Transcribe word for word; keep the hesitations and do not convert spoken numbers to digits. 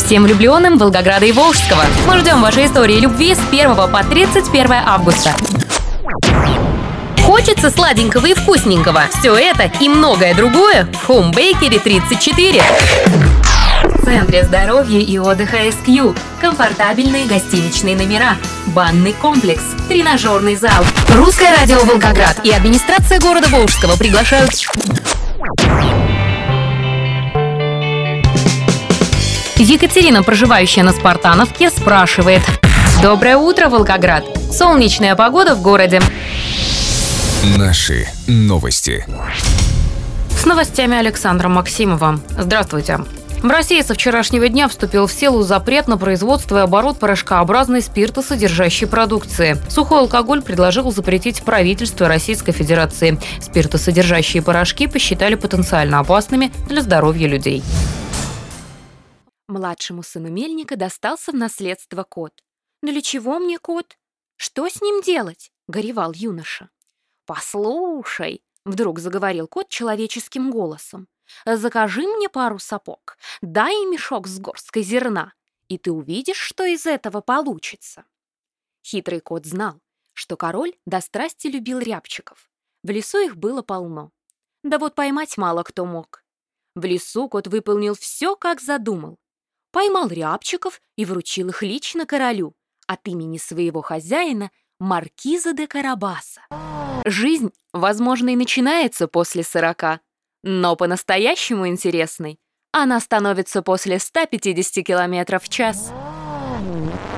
всем влюбленным Волгограда и Волжского. Мы ждем вашей истории любви с первого по тридцать первое августа. Хочется сладенького и вкусненького. Все это и многое другое в Home Bakery тридцать четыре. В центре здоровья и отдыха эс кью. Комфортабельные гостиничные номера, банный комплекс, тренажерный зал. Русское радио Волгоград и администрация города Волжского приглашают. Екатерина, проживающая на Спартановке, спрашивает: доброе утро, Волгоград. Солнечная погода в городе. Наши новости. С новостями Александра Максимова. Здравствуйте. В России со вчерашнего дня вступил в силу запрет на производство и оборот порошкообразной спиртосодержащей продукции. Сухой алкоголь предложил запретить правительство Российской Федерации. Спиртосодержащие порошки посчитали потенциально опасными для здоровья людей. Младшему сыну Мельника достался в наследство кот. «Для чего мне кот? Что с ним делать?» — горевал юноша. «Послушай», — вдруг заговорил кот человеческим голосом, «закажи мне пару сапог, дай мешок с горсткой зерна, и ты увидишь, что из этого получится». Хитрый кот знал, что король до страсти любил рябчиков. В лесу их было полно. Да вот поймать мало кто мог. В лесу кот выполнил все, как задумал. Поймал рябчиков и вручил их лично королю от имени своего хозяина, маркиза де Карабаса. Жизнь, возможно, и начинается после сорока, но по-настоящему интересной она становится после ста пятидесяти километров в час.